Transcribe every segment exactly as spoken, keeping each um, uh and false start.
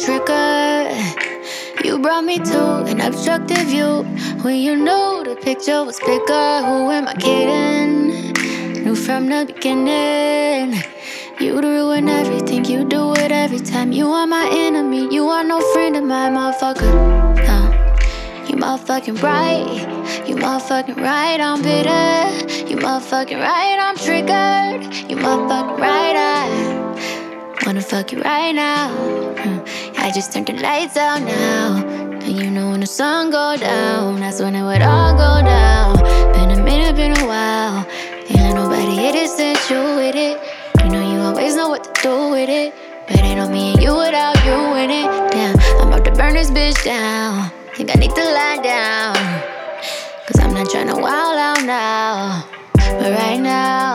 trigger. You brought me to an obstructive view when you knew the picture was bigger. Who am I kidding? Knew from the beginning you'd ruin everything. You do it every time. You are my enemy. You are no friend of mine, motherfucker. No. You motherfucking right. You motherfucking right. I'm bitter. You motherfucking right. I'm triggered. You motherfucking right. I wanna fuck you right now. I just turned the lights out now. And you know when the sun go down, that's when it would all go down. Been a minute, been a while. Ain't let nobody hit it since you with it. You know you always know what to do with it. But ain't no me and you without you in it. Damn, I'm about to burn this bitch down. Think I need to lie down. Cause I'm not tryna wild out now. But right now,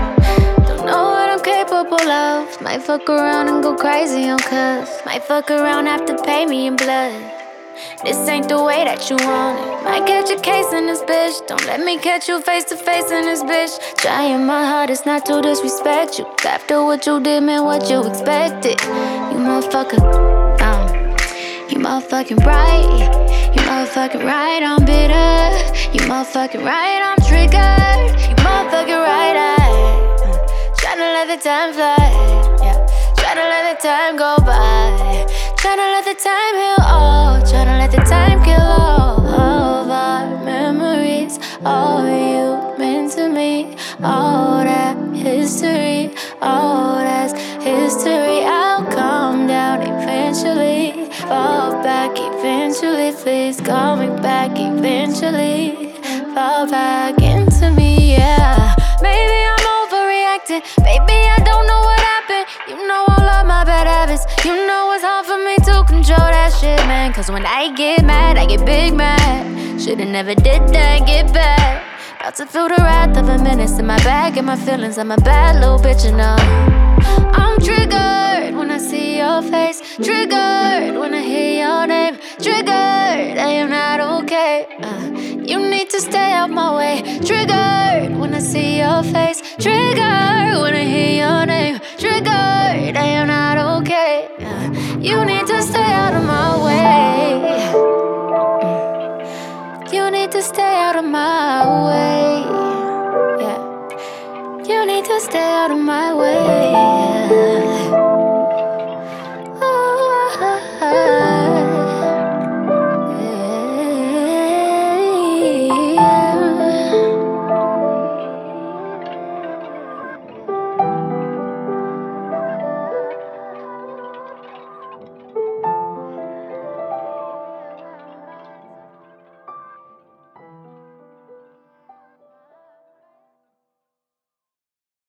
don't know what I'm capable of. Might fuck around and go crazy on cuz. Might fuck around, have to pay me in blood. This ain't the way that you want it. Might catch a case in this bitch. Don't let me catch you face to face in this bitch. Trying my hardest not to disrespect you. After what you did, man, what you expected. You motherfucker, um, you motherfucking right. You motherfucking right, I'm bitter. You motherfucking right, I'm triggered. You motherfucking right, I uh, tryna let the time fly. Yeah, tryna let the time go by. Tryna let the time heal all. Tryna let the time kill all of our memories. All you meant to me. All that history. All that's history. I'll calm down eventually. Fall back eventually. Please call me back eventually. Fall back into me, yeah. Maybe I'm overreacting. Maybe I don't know what happened. You know all of my bad habits. You know it's hard for me to control that shit, man. Cause when I get mad, I get big mad. Should've never did that, get back. About to feel the wrath of a menace in my back and my feelings. I'm a bad little bitch, you know. I'm triggered when I see your face. Triggered when I hear your name. Triggered, I am not okay. uh, You need to stay out my way. Triggered when I see your face. Triggered when I hear your name. Triggered, I am not okay. uh, You need to stay out of my way. You need to stay out of my way. Yeah. You need to stay out of my way.